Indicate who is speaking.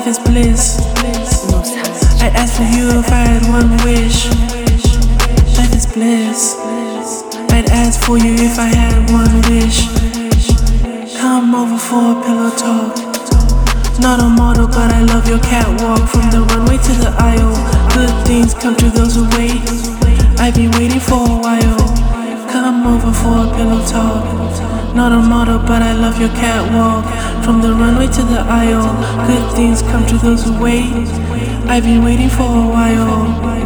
Speaker 1: is bliss. I'd ask for you if I had one wish. Life is bliss. I'd ask for you if I had one wish. Come over for a pillow talk. Not a model, but I love your catwalk. From the runway to the aisle, good things come to those who wait. I've been waiting for a while. Come over for a pillow talk. Not a model, but I love your catwalk. From the runway to the aisle, good things come to those who wait. I've been waiting for a while.